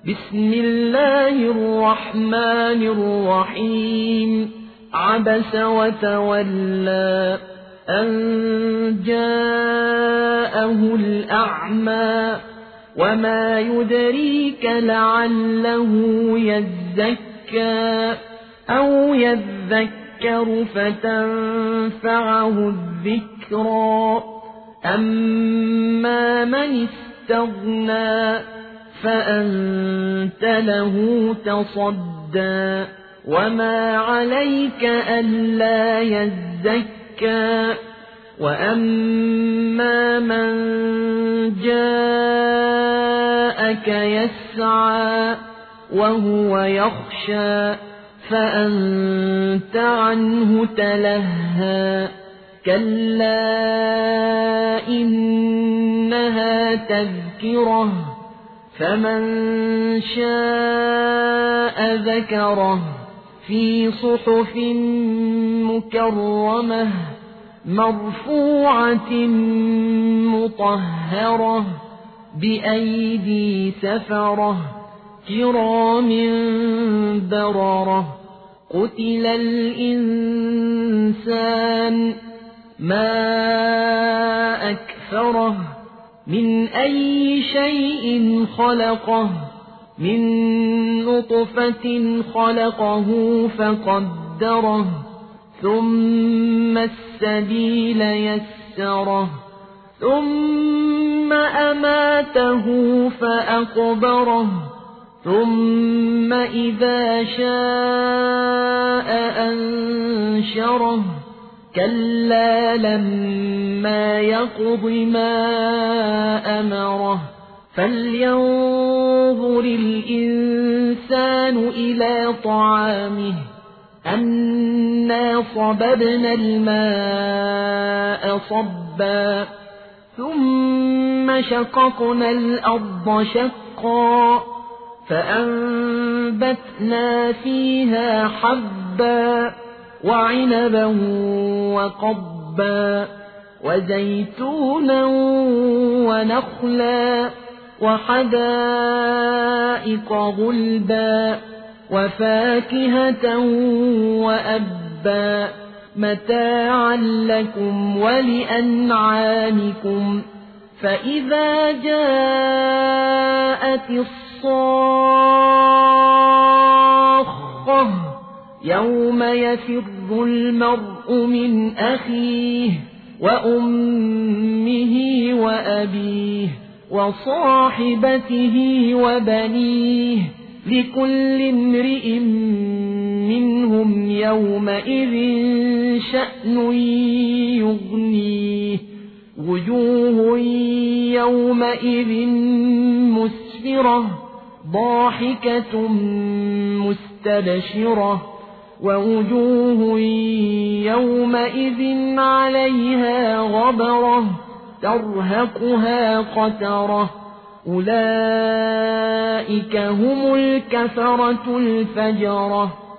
بسم الله الرحمن الرحيم عبس وتولى أن جاءه الأعمى وما يدريك لعله يزكى أو يذكر فتنفعه الذكرى أما من استغنى فأنت له تصدى وما عليك ألا يزكى وأما من جاءك يسعى وهو يخشى فأنت عنه تلهى كلا إنها تذكرة فمن شاء ذكره في صحف مكرمة مرفوعة مطهرة بأيدي سفرة كرام بررة قتل الإنسان ما أكفره من أي شيء خلقه من نطفة خلقه فقدره ثم السبيل يسره ثم أماته فأقبره ثم إذا شاء أنشره كلا لما يقض ما أمره فلينظر الإنسان إلى طعامه أنا صببنا الماء صبا ثم شققنا الأرض شقا فأنبتنا فيها حبا وعنبا وقضبا وزيتونا ونخلا وحدائق غلبا وفاكهة وأبا متاعا لكم ولأنعامكم فإذا جاءت الصاخة يوم يفر المرء من أخيه وأمه وأبيه وصاحبته وبنيه لكل امرئ منهم يومئذ شأن يغنيه وجوه يومئذ مسفرة ضاحكة مستبشرة ووجوه يومئذ عليها غبرة ترهقها قترة أولئك هم الكفرة الفجرة